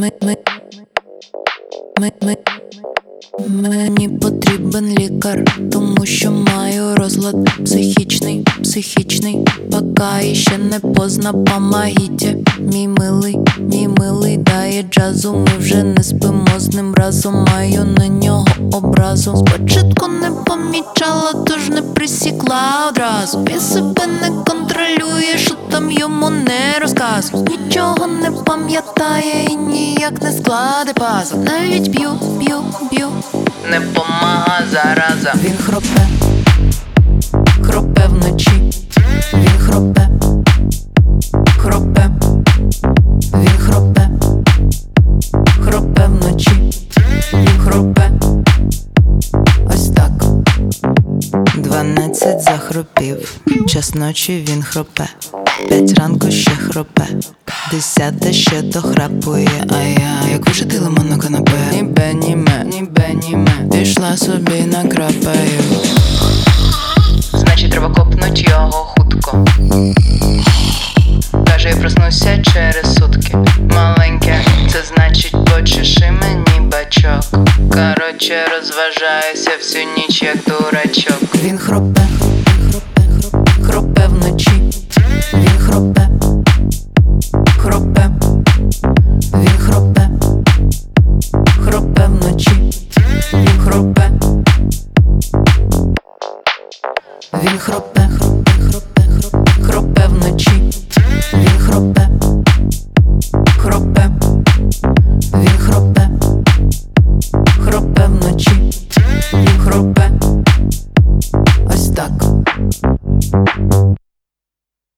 Мені потрібен лікар, тому що маю розлад психічний, пока іще не поздно, помогите. Мій милий дає джазу, ми вже не спимо з ним разом, маю на нього образу. Спочатку не помічала, тож не присікла одразу. Він себе не контролює, що там йому не розказує. Нічого не пам'ятає і ніяк не складе пазл. Навіть б'ю, не помага зараза. Він хропе вночі. Він хропе. Він хропе вночі. Він хропе. Ось так. 12 захропів. Час ночі він хропе. 5 ранку ще хропе. 10 ще дохрапує. А я як вижити лимон на канапе. Німе, пішла собі накрапаю. Значить треба копнуть його хутко. Каже, я проснуся через сутки. Маленьке, це значить почеши мені бачок. Короче, розважаюся всю ніч як дурачок. Він хропе.